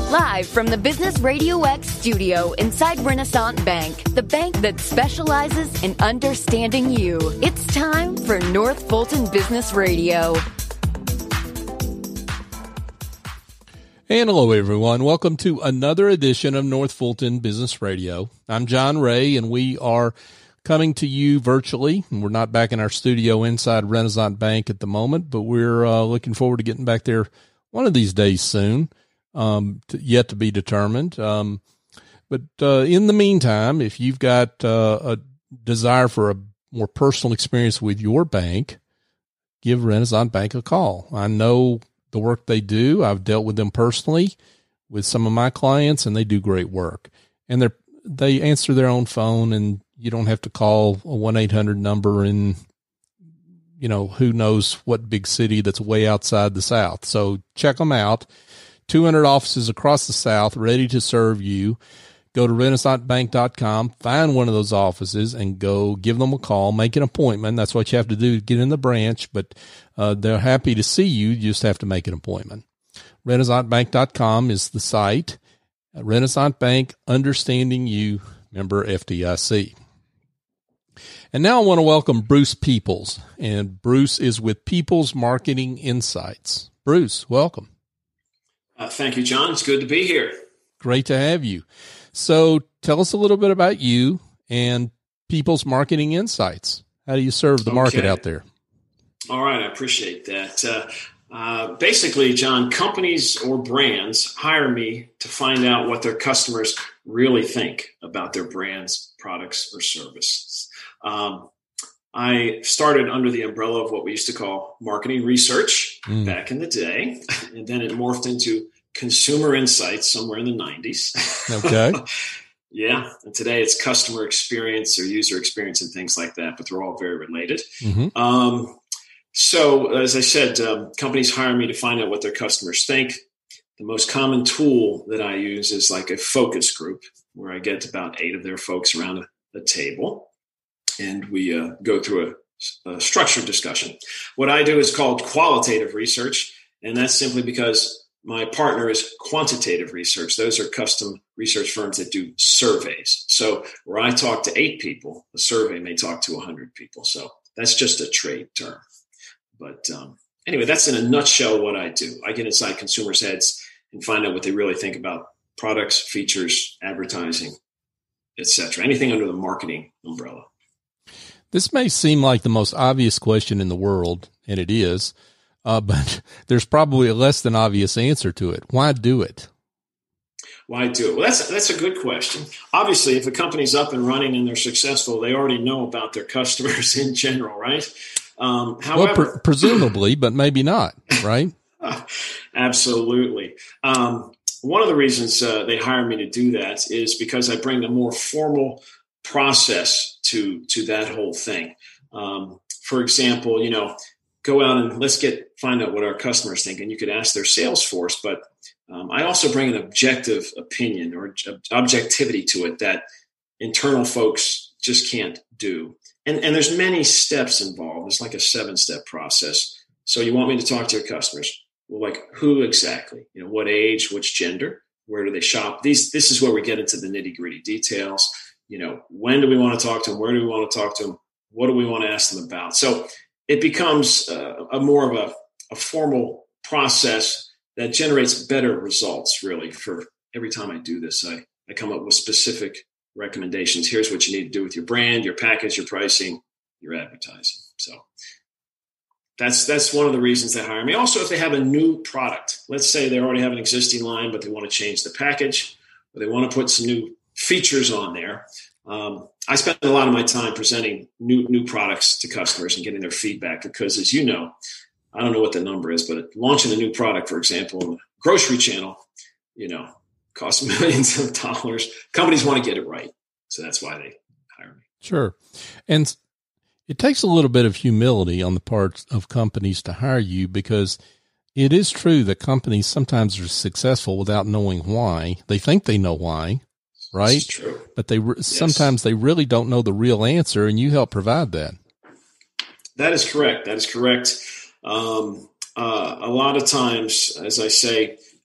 Live from the Business Radio X studio inside Renaissance Bank, the bank that specializes in understanding you. It's time for North Fulton Business Radio. And hello, everyone. Welcome to another edition of North Fulton Business Radio. I'm John Ray, and we are coming to you virtually. We're not back in our studio inside Renaissance Bank at the moment, but we're looking forward to getting back there one of these days soon, yet to be determined. But in the meantime, if you've got a desire for a more personal experience with your bank, give Renaissance Bank a call. I know the work they do. I've dealt with them personally with some of my clients, and they do great work. And they answer their own phone, and you don't have to call a 1-800 number in, who knows what big city that's way outside the South. So check them out. 200 offices across the South ready to serve you. Go to renaissancebank.com, find one of those offices, and go give them a call, make an appointment. That's what you have to do to get in the branch, but they're happy to see you. You just have to make an appointment. renaissancebank.com is the site. Renaissance Bank, understanding you, member FDIC. And now I want to welcome Bruce Peoples, and Bruce is with Peoples Marketing Insights. Bruce, welcome. Thank you, John. It's good to be here. Great to have you. So tell us a little bit about you and People's Marketing Insights. How do you serve the market out there? All right. I appreciate that. Basically, John, companies or brands hire me to find out what their customers really think about their brands, products, or services. I started under the umbrella of what we used to call marketing research back in the day, and then it morphed into consumer insights somewhere in the 90s. Okay. Yeah. And today it's customer experience or user experience and things like that, but they're all very related. Mm-hmm. So as I said, companies hire me to find out what their customers think. The most common tool that I use is like a focus group where I get about 8 of their folks around a table, and we go through a structured discussion. What I do is called qualitative research, and that's simply because my partner is quantitative research. Those are custom research firms that do surveys. So where I talk to 8 people, a survey may talk to 100 people. So that's just a trade term. But anyway, that's in a nutshell what I do. I get inside consumers' heads and find out what they really think about products, features, advertising, etc. Anything under the marketing umbrella. This may seem like the most obvious question in the world, and it is. But there's probably a less than obvious answer to it. Why do it? Why do it? Well, that's a good question. Obviously, if a company's up and running and they're successful, they already know about their customers in general, right? However, presumably, but maybe not, right? Absolutely. One of the reasons they hire me to do that is because I bring a more formal process to that whole thing. For example, go out and find out what our customers think. And you could ask their sales force, but I also bring an objective opinion or objectivity to it that internal folks just can't do. And there's many steps involved. It's like a 7-step process. So you want me to talk to your customers. Well, like who exactly? What age, which gender, where do they shop? This is where we get into the nitty-gritty details. When do we want to talk to them? Where do we want to talk to them? What do we want to ask them about? So it becomes a more of a formal process that generates better results, really. For every time I do this, I come up with specific recommendations. Here's what you need to do with your brand, your package, your pricing, your advertising. So that's one of the reasons they hire me. Also, if they have a new product, let's say they already have an existing line, but they want to change the package, or they want to put some new features on there. I spend a lot of my time presenting new products to customers and getting their feedback because, as you know, I don't know what the number is, but launching a new product, for example, in the grocery channel, costs millions of dollars. Companies want to get it right. So that's why they hire me. Sure. And it takes a little bit of humility on the part of companies to hire you, because it is true that companies sometimes are successful without knowing why. They think they know why, right? It's true. But sometimes they really don't know the real answer, and you help provide that. That is correct. A lot of times, as I say,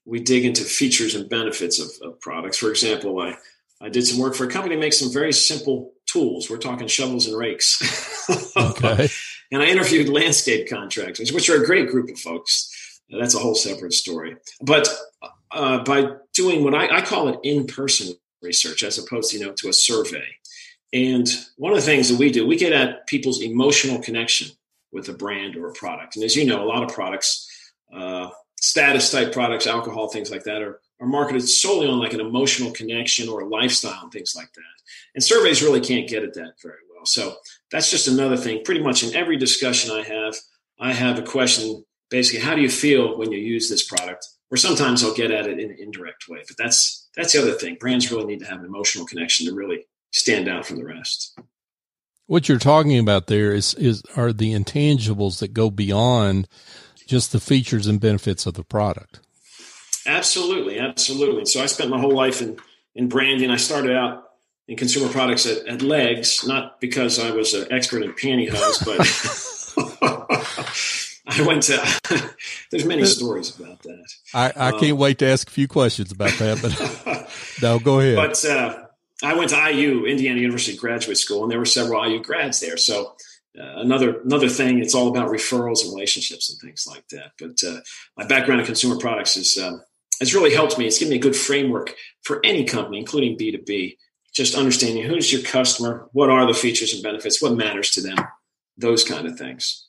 we dig into features and benefits of products. For example, I did some work for a company that makes some very simple tools. We're talking shovels and rakes. Okay. And I interviewed landscape contractors, which are a great group of folks. That's a whole separate story. But by doing what I call it in-person research, as opposed to a survey. And one of the things that we do, we get at people's emotional connection with a brand or a product. And as you know, a lot of products, status type products, alcohol, things like that are marketed solely on like an emotional connection or a lifestyle and things like that. And surveys really can't get at that very well. So that's just another thing. Pretty much in every discussion I have a question, basically, how do you feel when you use this product? Or sometimes I'll get at it in an indirect way. But that's the other thing. Brands really need to have an emotional connection to really stand out from the rest. What you're talking about there are the intangibles that go beyond just the features and benefits of the product. Absolutely. So I spent my whole life in branding. I started out in consumer products at Legs, not because I was an expert in pantyhose, but I went to, there's many stories about that. I can't wait to ask a few questions about that, but no, go ahead. But I went to IU, Indiana University Graduate School, and there were several IU grads there. So another thing, it's all about referrals and relationships and things like that. But my background in consumer products has really helped me. It's given me a good framework for any company, including B2B, just understanding who's your customer, what are the features and benefits, what matters to them, those kind of things.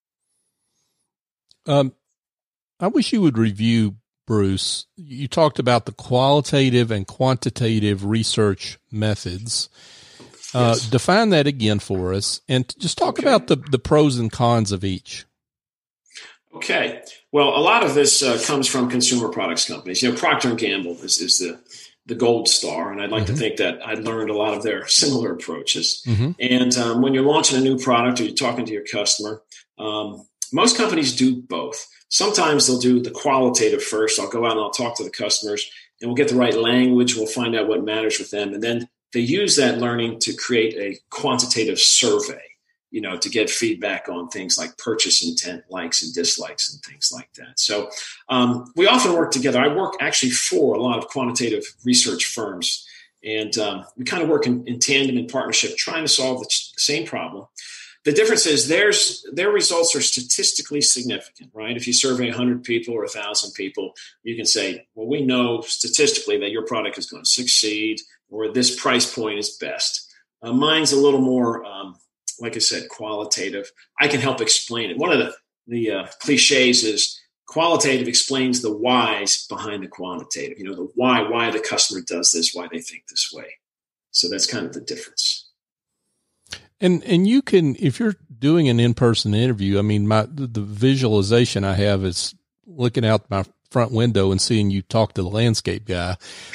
I wish you would review, Bruce. You talked about the qualitative and quantitative research methods. Yes. Define that again for us, and just talk about the pros and cons of each. Okay. Well, a lot of this comes from consumer products companies. Procter & Gamble is the gold star, and I'd like to think that I learned a lot of their similar approaches. And when you're launching a new product or you're talking to your customer, most companies do both. Sometimes they'll do the qualitative first. I'll go out and I'll talk to the customers, and we'll get the right language. We'll find out what matters with them. And then they use that learning to create a quantitative survey, to get feedback on things like purchase intent, likes and dislikes and things like that. So we often work together. I work actually for a lot of quantitative research firms, and we kind of work in tandem, in partnership, trying to solve the same problem. The difference is their results are statistically significant, right? If you survey 100 people or 1,000 people, you can say, well, we know statistically that your product is going to succeed, or this price point is best. Mine's a little more, like I said, qualitative. I can help explain it. One of the cliches is qualitative explains the whys behind the quantitative, the why the customer does this, why they think this way. So that's kind of the difference. And you can, if you're doing an in-person interview, I mean, the visualization I have is looking out my front window and seeing you talk to the landscape guy.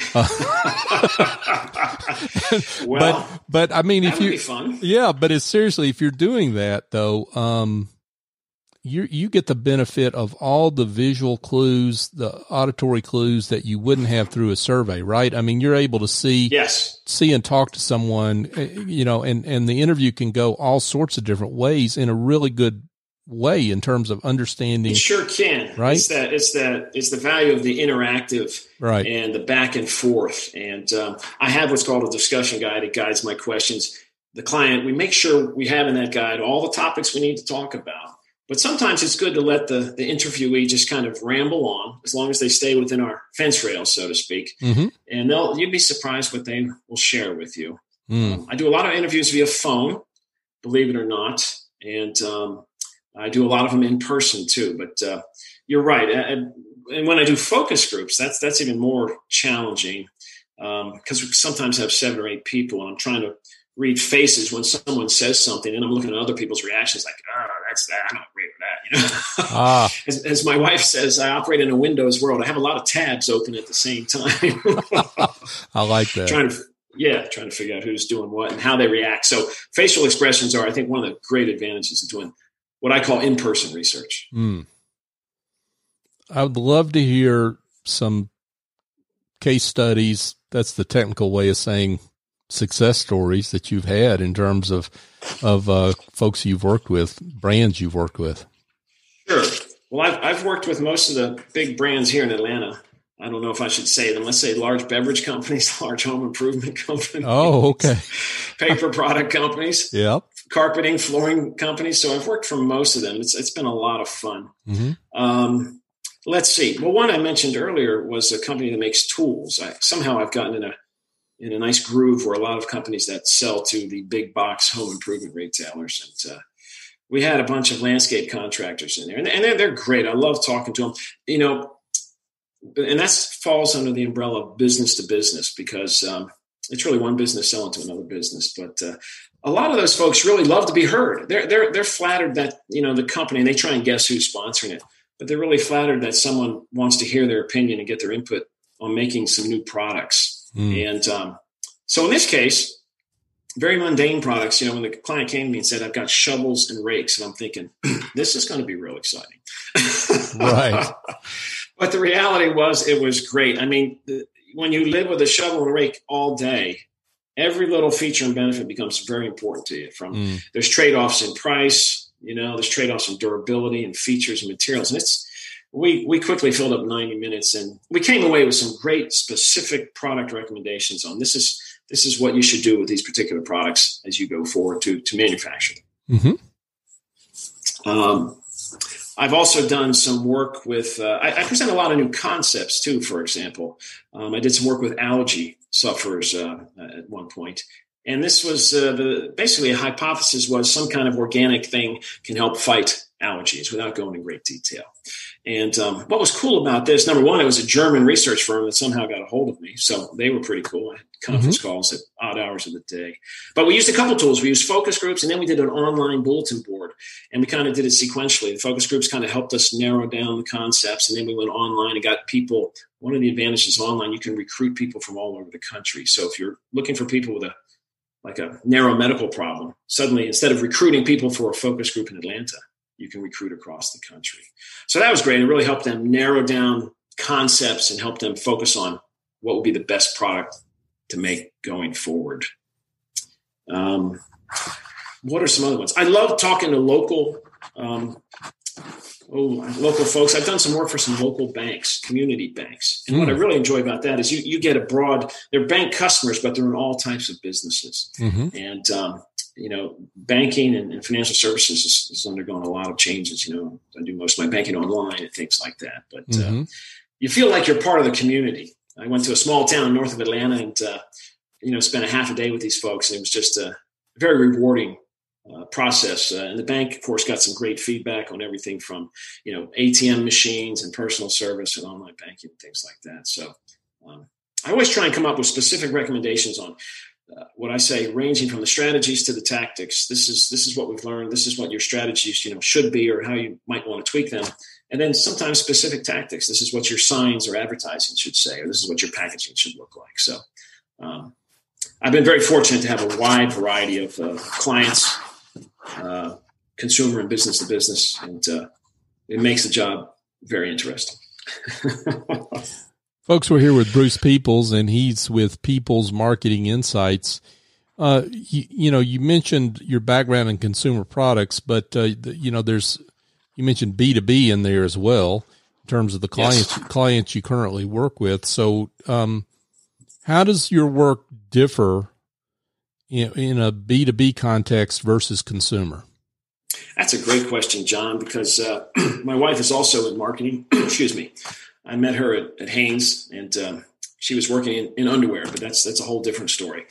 Well, but I mean, if you, fun. Yeah, but it's seriously, if you're doing that though, you get the benefit of all the visual clues, the auditory clues that you wouldn't have through a survey, right? I mean, you're able to see and talk to someone, and the interview can go all sorts of different ways in a really good way in terms of understanding. It sure can. Right. It's the value of the interactive, right, and the back and forth. And I have what's called a discussion guide. It guides my questions. The client, we make sure we have in that guide all the topics we need to talk about. But sometimes it's good to let the interviewee just kind of ramble on, as long as they stay within our fence rails, so to speak. And you'd be surprised what they will share with you. I do a lot of interviews via phone, believe it or not. And I do a lot of them in person too. But you're right. And when I do focus groups, that's even more challenging, because we sometimes have 7 or 8 people, and I'm trying to read faces when someone says something, and I'm looking at other people's reactions like, that's that. I don't agree with that. As my wife says, I operate in a Windows world. I have a lot of tabs open at the same time. I like that. Trying to figure out who's doing what and how they react. So facial expressions are, I think, one of the great advantages of doing what I call in-person research. I would love to hear some case studies. That's the technical way of saying success stories that you've had in terms of folks you've worked with, brands you've worked with. Sure. Well, I've worked with most of the big brands here in Atlanta. I don't know if I should say them. Let's say large beverage companies, large home improvement companies. Oh, okay. Paper product companies. Yep. Carpeting, flooring companies. So I've worked for most of them. It's been a lot of fun. Mm-hmm. Let's see. Well, one I mentioned earlier was a company that makes tools. I've gotten in a nice groove where a lot of companies that sell to the big box home improvement retailers. And we had a bunch of landscape contractors in there, and they're great. I love talking to them. You know, and that falls under the umbrella of business to business, because it's really one business selling to another business. But a lot of those folks really love to be heard. They're flattered that, you know, the company, and they try and guess who's sponsoring it, but they're really flattered that someone wants to hear their opinion and get their input on making some new products. And so in this case, very mundane products. You know, when the client came to me and said, I've got shovels and rakes, and I'm thinking, this is going to be real exciting. Right. But the reality was, it was great. I mean, when you live with a shovel and rake all day, every little feature and benefit becomes very important to you. There's trade-offs in price, you know, there's trade-offs in durability and features and materials. And we quickly filled up 90 minutes, and we came away with some great specific product recommendations on this is what you should do with these particular products as you go forward to manufacture them. Mm-hmm. I've also done some work with, I present a lot of new concepts too, for example. I did some work with algae sufferers at one point. And this was basically a hypothesis was some kind of organic thing can help fight allergies without going in great detail. And what was cool about this, number one, it was a German research firm that somehow got a hold of me. So they were pretty cool. I had conference calls at odd hours of the day. But we used a couple tools. We used focus groups, and then we did an online bulletin board. And we kind of did it sequentially. The focus groups kind of helped us narrow down the concepts. And then we went online and got people. One of the advantages of online, you can recruit people from all over the country. So if you're looking for people with a narrow medical problem, suddenly instead of recruiting people for a focus group in Atlanta, you can recruit across the country. So that was great. It really helped them narrow down concepts and help them focus on what would be the best product to make going forward. What are some other ones? I love talking to local folks. I've done some work for some local banks, community banks. And what I really enjoy about that is you get a broad, they're bank customers, but they're in all types of businesses. Mm-hmm. And, you know, banking and financial services is undergoing a lot of changes. You know, I do most of my banking online and things like that. But you feel like you're part of the community. I went to a small town north of Atlanta and, you know, spent a half a day with these folks. And it was just a very rewarding process. And the bank, of course, got some great feedback on everything from, you know, ATM machines and personal service and online banking and things like that. So I always try and come up with specific recommendations on what I say, ranging from the strategies to the tactics. This is what we've learned. This is what your strategies, you know, should be, or how you might want to tweak them. And then sometimes specific tactics. This is what your signs or advertising should say, or this is what your packaging should look like. So I've been very fortunate to have a wide variety of clients, consumer and business to business, and it makes the job very interesting. Folks, we're here with Bruce Peoples, and he's with Peoples Marketing Insights. You mentioned your background in consumer products, but you mentioned B2B in there as well in terms of the clients you currently work with. So, how does your work differ in a B2B context versus consumer? That's a great question, John, because my wife is also in marketing. Excuse me. I met her at Hanes, and she was working in underwear, but that's a whole different story.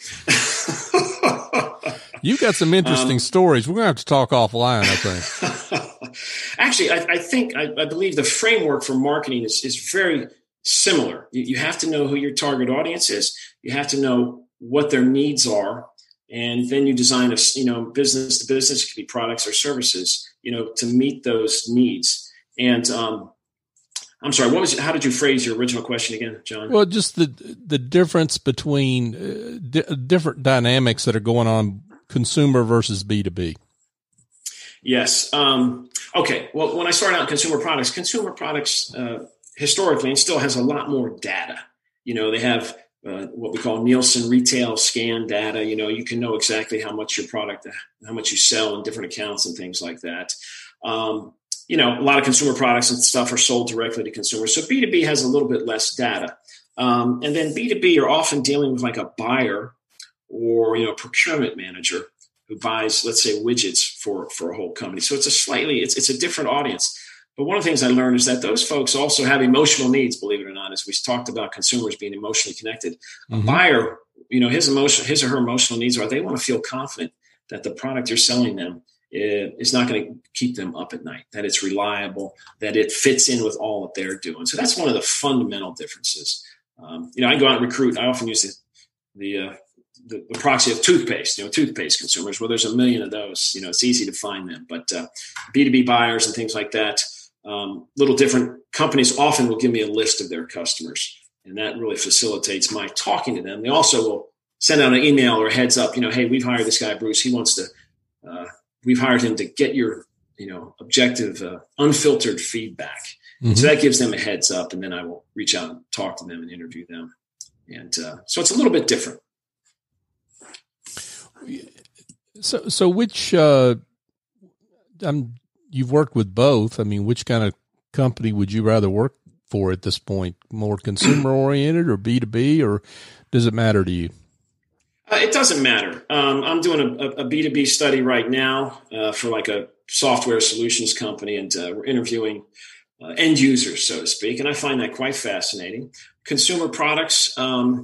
You've got some interesting stories. We're going to have to talk offline, I think. Actually, I believe the framework for marketing is very similar. You have to know who your target audience is. You have to know what their needs are. And then you design business to business, it could be products or services, to meet those needs. And I'm sorry, how did you phrase your original question again, John? Well, just the difference between different dynamics that are going on consumer versus B2B. Yes. Okay. Well, when I started out in consumer products historically, and still has a lot more data. They have what we call Nielsen retail scan data. You can know exactly how much your product, how much you sell in different accounts and things like that. a lot of consumer products and stuff are sold directly to consumers. So B2B has a little bit less data. And then B2B, you're often dealing with like a buyer or, procurement manager who buys, let's say, widgets for a whole company. So it's a different audience. But one of the things I learned is that those folks also have emotional needs, believe it or not, as we talked about consumers being emotionally connected. A buyer, his or her emotional needs are they want to feel confident that the product you're selling them is not going to keep them up at night, that it's reliable, that it fits in with all that they're doing. So that's one of the fundamental differences. I go out and recruit. I often use the proxy of toothpaste, toothpaste consumers. Well, there's a million of those. It's easy to find them. But B2B buyers and things like that, little different companies often will give me a list of their customers. And that really facilitates my talking to them. They also will send out an email or a heads up, hey, we've hired this guy, Bruce. He wants to, we've hired him to get your, objective, unfiltered feedback. Mm-hmm. So that gives them a heads up. And then I will reach out and talk to them and interview them. And so it's a little bit different. So which, you've worked with both. I mean, which kind of company would you rather work for at this point? More consumer oriented or B2B, or does it matter to you? It doesn't matter. I'm doing a B2B study right now for like a software solutions company, and we're interviewing end users, so to speak. And I find that quite fascinating. Consumer products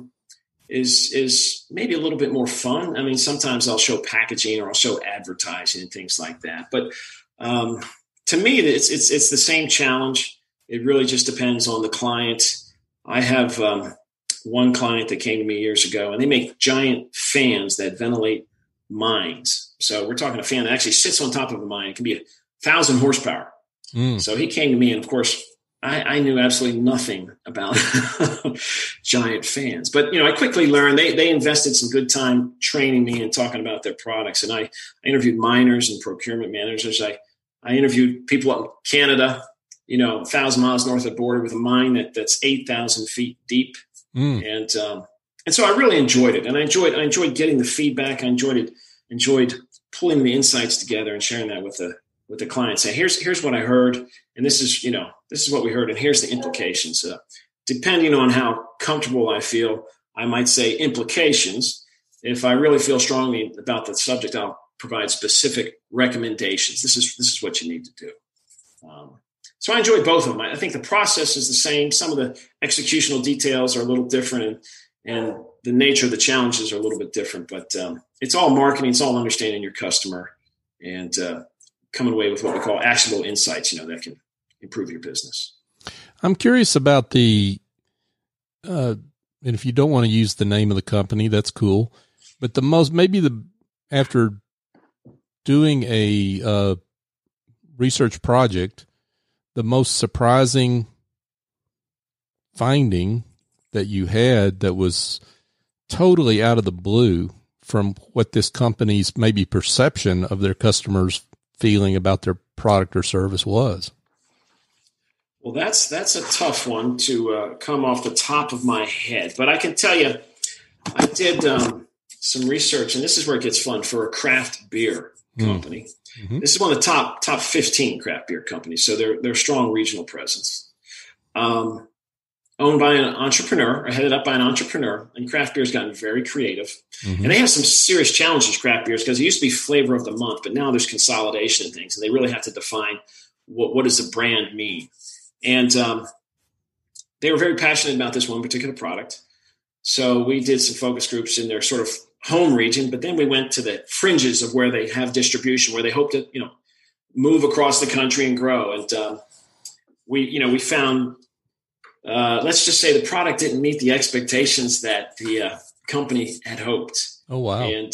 is maybe a little bit more fun. I mean, sometimes I'll show packaging or I'll show advertising and things like that. But to me, it's the same challenge. It really just depends on the client. I have one client that came to me years ago, and they make giant fans that ventilate mines. So we're talking a fan that actually sits on top of a mine. It can be 1,000 horsepower. So he came to me, and of course, I knew absolutely nothing about giant fans. But, I quickly learned they invested some good time training me and talking about their products. And I interviewed miners and procurement managers. I interviewed people up in Canada, 1,000 miles north of the border with a mine that's 8,000 feet deep. And so I really enjoyed it. And I enjoyed getting the feedback. I enjoyed pulling the insights together and sharing that with the client, saying, here's what I heard. And this is what we heard. And here's the implications. Depending on how comfortable I feel, I might say implications. If I really feel strongly about the subject, I'll provide specific recommendations. This is what you need to do. So I enjoy both of them. I think the process is the same. Some of the executional details are a little different, and the nature of the challenges are a little bit different. But it's all marketing. It's all understanding your customer and coming away with what we call actionable insights, that can improve your business. I'm curious about and if you don't want to use the name of the company, that's cool. But after doing a research project, the most surprising finding that you had that was totally out of the blue from what this company's maybe perception of their customers' feeling about their product or service was? Well, that's a tough one to come off the top of my head. But I can tell you, I did some research, and this is where it gets fun, for a craft beer company. Mm-hmm. This is one of the top 15 craft beer companies, so they're a strong regional presence. Owned by an entrepreneur, or headed up by an entrepreneur, and craft beer has gotten very creative. Mm-hmm. And they have some serious challenges, craft beers, because it used to be flavor of the month, but now there's consolidation and things, and they really have to define what does a brand mean. And they were very passionate about this one particular product. So we did some focus groups in their sort of home region, but then we went to the fringes of where they have distribution, where they hope to, move across the country and grow. And we found, let's just say the product didn't meet the expectations that the company had hoped. Oh, wow. And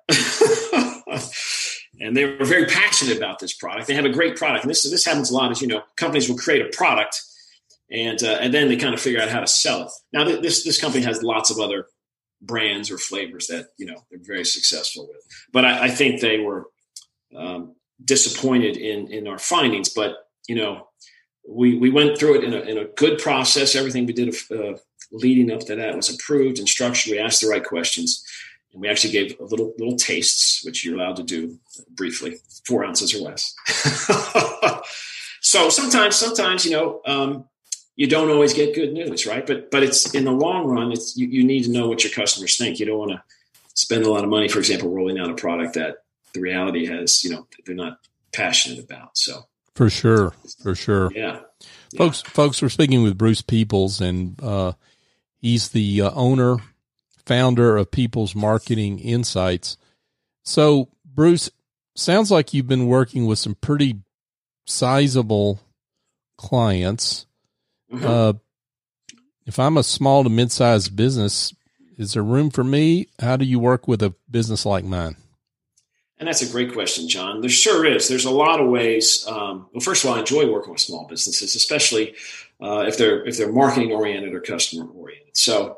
and they were very passionate about this product. They have a great product. And this happens a lot, as companies will create a product and then they kind of figure out how to sell it. Now, this company has lots of other brands or flavors that, they're very successful with. But I think they were disappointed in our findings. But, we went through it in a good process. Everything we did leading up to that was approved and structured. We asked the right questions. And we actually gave a little tastes, which you're allowed to do briefly, 4 ounces or less. So sometimes, you don't always get good news, right? But it's in the long run, you need to know what your customers think. You don't want to spend a lot of money, for example, rolling out a product that the reality has, they're not passionate about. So for sure. Yeah. Folks, we're speaking with Bruce Peoples, and he's the owner, founder of Peoples Marketing Insights. So, Bruce, sounds like you've been working with some pretty sizable clients. Mm-hmm. If I'm a small to mid-sized business, is there room for me? How do you work with a business like mine? And that's a great question, John. There sure is. There's a lot of ways. Well, first of all, I enjoy working with small businesses, especially if they're marketing oriented or customer oriented. So,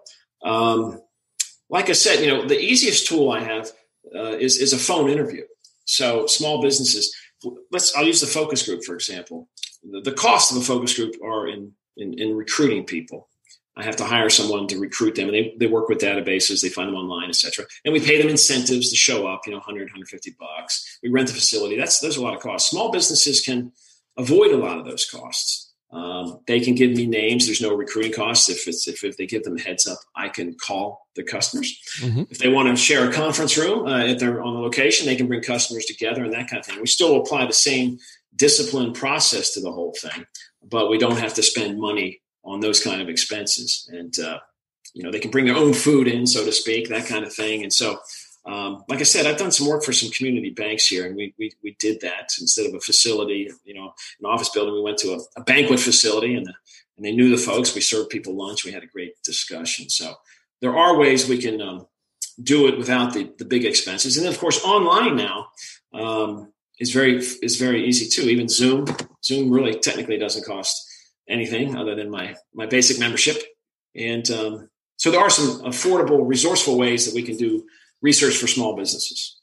like I said, the easiest tool I have is a phone interview. So, small businesses. I'll use the focus group for example. The cost of a focus group are in recruiting people. I have to hire someone to recruit them, and they work with databases. They find them online, et cetera. And we pay them incentives to show up, $100, $150. We rent the facility. There's a lot of costs. Small businesses can avoid a lot of those costs. They can give me names. There's no recruiting costs. If they give them a heads up, I can call the customers. Mm-hmm. If they want to share a conference room, if they're on the location, they can bring customers together and that kind of thing. We still apply the same discipline process to the whole thing, but we don't have to spend money on those kind of expenses. And, they can bring their own food in, so to speak, that kind of thing. And so, like I said, I've done some work for some community banks here, and we did that instead of a facility, an office building. We went to a banquet facility, and they knew the folks. We served people lunch. We had a great discussion. So there are ways we can do it without the big expenses. And then, of course, online now is very easy too. Even Zoom really technically doesn't cost anything other than my basic membership. And so there are some affordable, resourceful ways that we can do research for small businesses.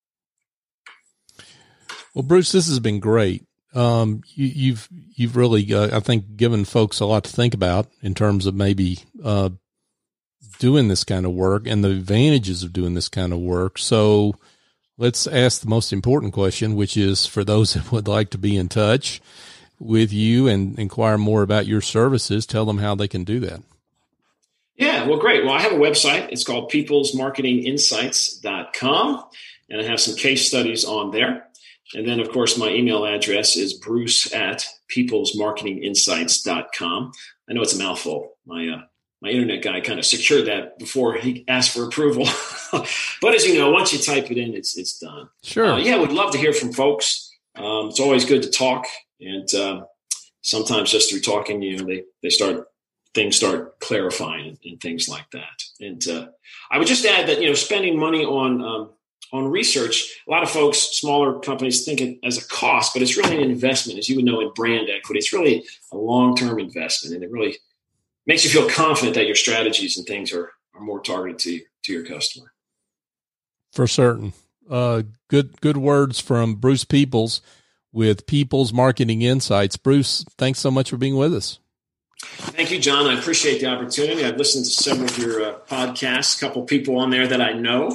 Well, Bruce, this has been great. You've really, I think, given folks a lot to think about in terms of maybe doing this kind of work and the advantages of doing this kind of work. So let's ask the most important question, which is for those that would like to be in touch with you and inquire more about your services, tell them how they can do that. Yeah, well, great. Well, I have a website. It's called peoplesmarketinginsights.com, and I have some case studies on there. And then, of course, my email address is bruce@peoplesmarketinginsights.com. I know it's a mouthful. My internet guy kind of secured that before he asked for approval. But as you know, once you type it in, it's done. Sure. We'd love to hear from folks. It's always good to talk. And sometimes just through talking, things start clarifying and things like that. And I would just add that, spending money on research, a lot of folks, smaller companies think it as a cost, but it's really an investment, as you would know, in brand equity. It's really a long-term investment, and it really makes you feel confident that your strategies and things are more targeted to your customer. For certain. Good words from Bruce Peoples with Peoples Marketing Insights. Bruce, thanks so much for being with us. Thank you, John. I appreciate the opportunity. I've listened to several of your podcasts, a couple people on there that I know,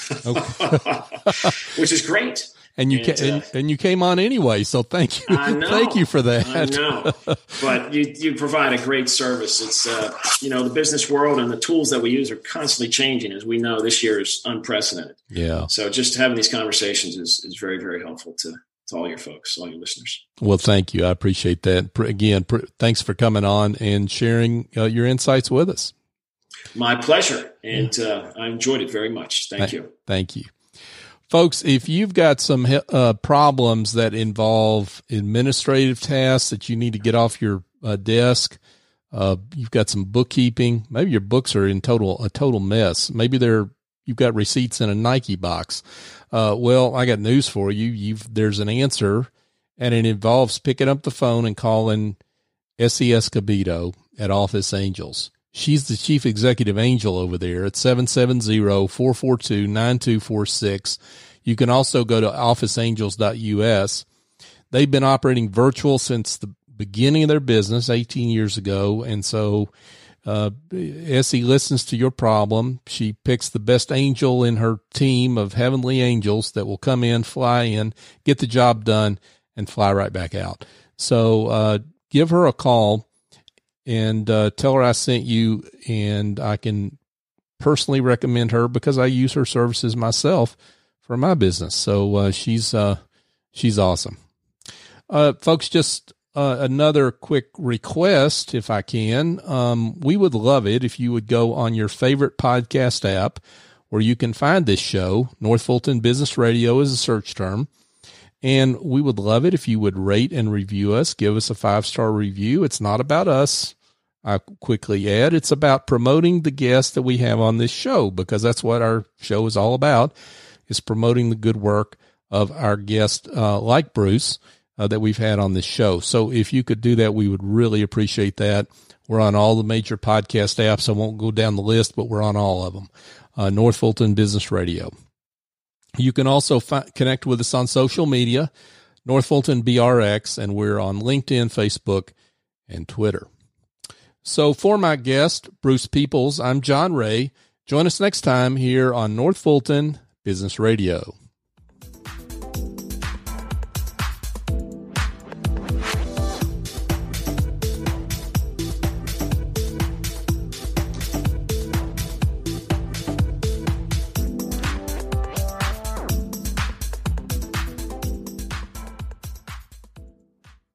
which is great. And you came on anyway, so thank you. I know. Thank you for that. I know, but you provide a great service. It's the business world and the tools that we use are constantly changing. As we know, this year is unprecedented. Yeah. So just having these conversations is very, very helpful to all your folks, all your listeners. Well, thank you. I appreciate that. Again, thanks for coming on and sharing your insights with us. My pleasure. And I enjoyed it very much. Thank you. Thank you. Folks, if you've got some problems that involve administrative tasks that you need to get off your desk, you've got some bookkeeping, maybe your books are in a total mess. Maybe you've got receipts in a Nike box. Well, I got news for you. There's an answer, and it involves picking up the phone and calling Essie Escobedo at Office Angels. She's the chief executive angel over there at 770-442-9246. You can also go to officeangels.us. They've been operating virtual since the beginning of their business 18 years ago. And so Essie listens to your problem. She picks the best angel in her team of heavenly angels that will come in, fly in, get the job done, and fly right back out. So give her a call and tell her I sent you, and I can personally recommend her because I use her services myself for my business. So she's awesome. Folks, just another quick request, if I can. We would love it if you would go on your favorite podcast app where you can find this show. North Fulton Business Radio is a search term. And we would love it if you would rate and review us, give us a 5-star review. It's not about us, I quickly add. It's about promoting the guests that we have on this show, because that's what our show is all about, is promoting the good work of our guests like Bruce that we've had on this show. So if you could do that, we would really appreciate that. We're on all the major podcast apps. I won't go down the list, but we're on all of them. North Fulton Business Radio. You can also connect with us on social media, North Fulton BRX, and we're on LinkedIn, Facebook, and Twitter. So for my guest, Bruce Peoples, I'm John Ray. Join us next time here on North Fulton Business Radio.